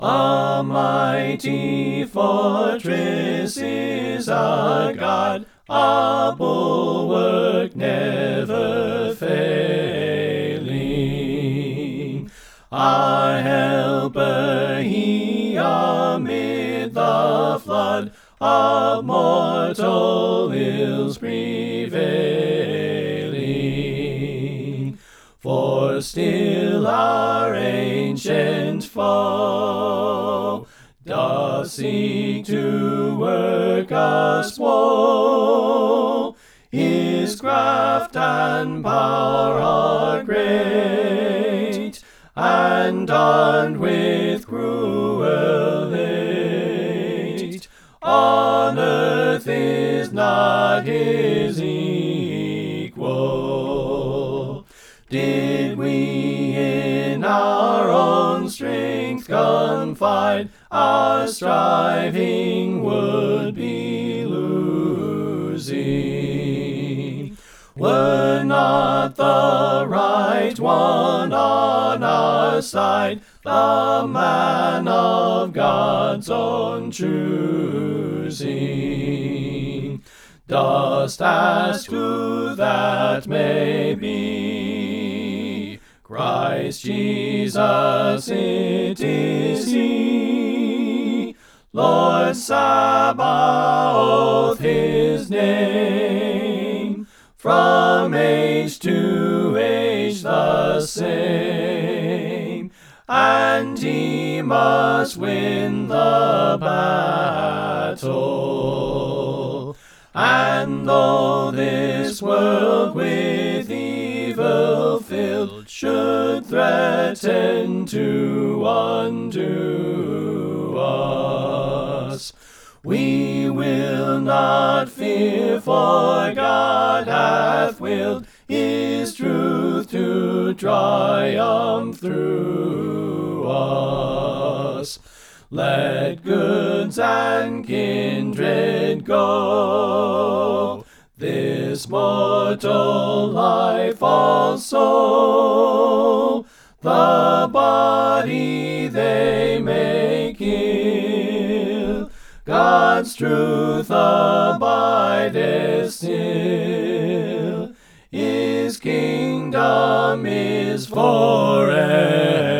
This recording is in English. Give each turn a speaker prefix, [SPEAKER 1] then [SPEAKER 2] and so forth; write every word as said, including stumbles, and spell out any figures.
[SPEAKER 1] A mighty fortress is our God, a bulwark never failing. Our helper he amid the flood of mortal ills prevailing. For still our ancient foe doth seek to work us woe. His craft and power are great, and armed with cruel hate. On earth is not his equal. Did we in our own strength confide, our striving would be losing. Were not the right one on our side, the man of God's own choosing. Dost ask who that may be? Christ Jesus, it is he. Lord Sabaoth, his name. From age to age the same. And he must win the battle. And though this world with evil filled should threaten to undo us, we will not fear, for God hath willed his truth to triumph through us. Let goods and kindred go, this mortal life also. The body they may kill, God's truth abideth still. His kingdom is forever.